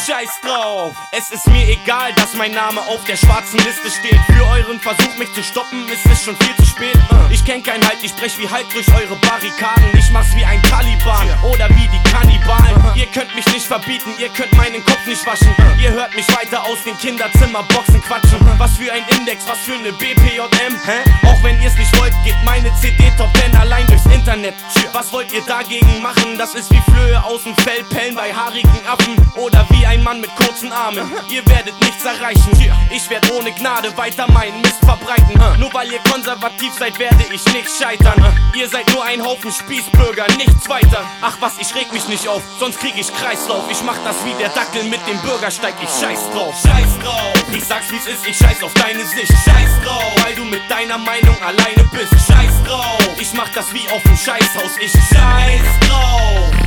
Scheiß drauf. Es ist mir egal, dass mein Name auf der schwarzen Liste steht. Für euren Versuch mich zu stoppen, ist es schon viel zu spät. Ich kenn keinen Halt, ich brech wie Halt durch eure Barrikaden. Ich mach's wie ein Taliban oder wie die Kannibalen. Ihr könnt mich nicht verbieten, ihr könnt meinen Kopf nicht waschen. Ihr hört mich weiter aus den Kinderzimmerboxen quatschen. Was für ein Index, was für eine BPJM, Auch wenn ihr's nicht wollt, geht meine CD Top 10 allein durchs Internet. Was wollt ihr dagegen machen? Das ist wie Flöhe aus dem Fell pellen bei haarigen Affen. Oder wie ein Mann mit kurzen Armen. Ihr werdet nichts erreichen. Ich werd ohne Gnade weiter meinen Mist verbreiten. Nur weil ihr konservativ seid, werde ich nicht scheitern. Ihr seid nur ein Haufen Spießbürger, nichts weiter. Ach was, ich reg mich nicht auf, sonst krieg ich Kreislauf. Ich mach das wie der Dackel mit dem Bürgersteig, ich scheiß drauf. Scheiß drauf, ich sag's wie's ist, ich scheiß auf deine Sicht. Scheiß drauf, weil du mit deiner Meinung alleine bist. Scheiß drauf, ich mach das wie auf dem Scheißhaus, ich scheiß drauf.